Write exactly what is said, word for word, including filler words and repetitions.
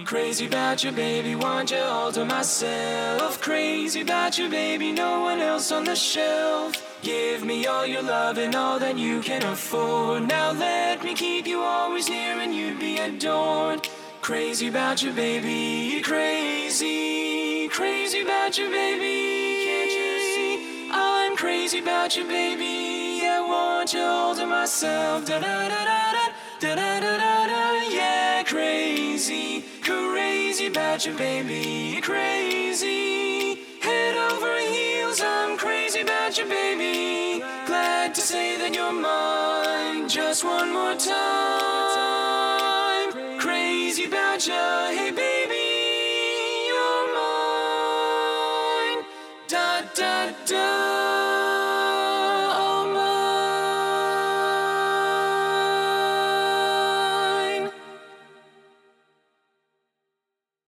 Crazy about you, baby, want you all to myself. Crazy about you, baby, no one else on the shelf. Give me all your love and all that you can afford. Now let me keep you always near and you'd be adored. Crazy about you, baby, crazy. Crazy about you, baby, can't you see? I'm crazy about you, baby, I want you all to myself. Da da da da da, da da da da da, yeah, crazy. Crazy about you, baby, crazy. Head over heels, I'm crazy about you, baby. Glad to say that you're mine, just one more time. Crazy about you, hey baby.